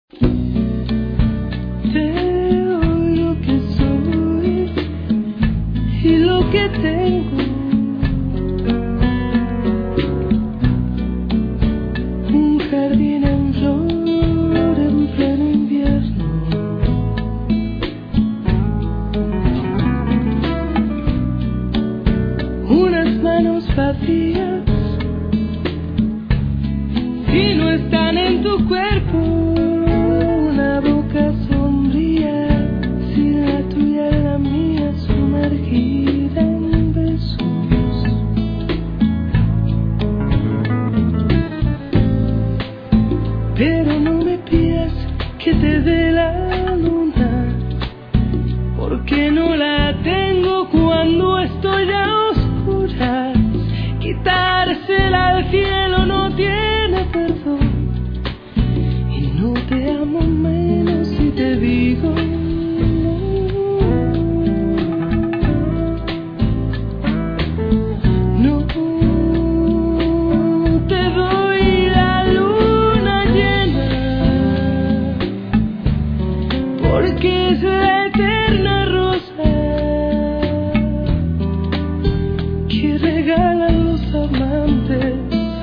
Te doy lo que soy y lo que tengo. Un jardín en flor en pleno invierno. Unas manos vacías y no están en tu cuerpo. Una boca sombría sin la tuya y la mía, sumergida en besos. Pero no me pidas que te dé la luna, porque no la tengo cuando estoy a oscuras. Quitársela al cielo no tiene perdón. Y no te amo menos si te digo no. No te doy la luna llena, porque es la eterna rosa que regalan los amantes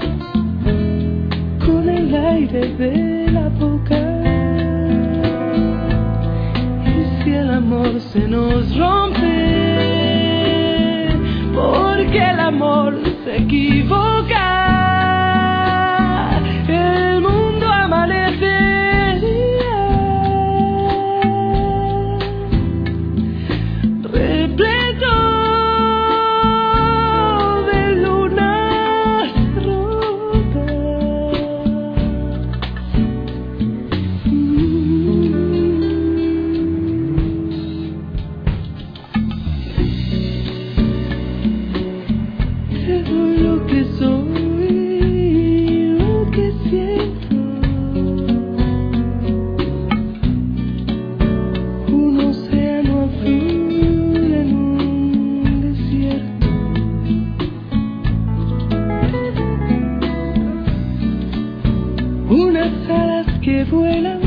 con el aire de la boca. Y si el amor se nos rompe, porque el amor se equivoca, el mundo amanecería repleto de lunas rotas. Te doy lo que soy y lo que siento. Un océano azul en un desierto. Unas alas que vuelan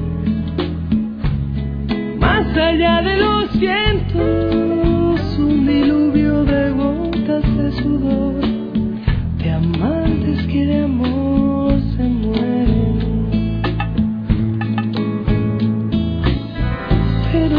más allá de los vientos. Un diluvio de gotas de sudor, de amantes que de amor se mueren. Pero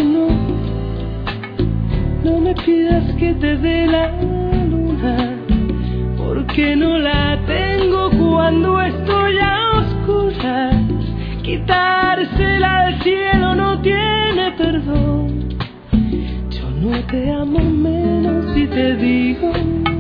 no me pidas que te dé la luna, porque no la tengo cuando estoy a oscuras. Quitársela al cielo no tiene perdón. Yo no te amo menos si te digo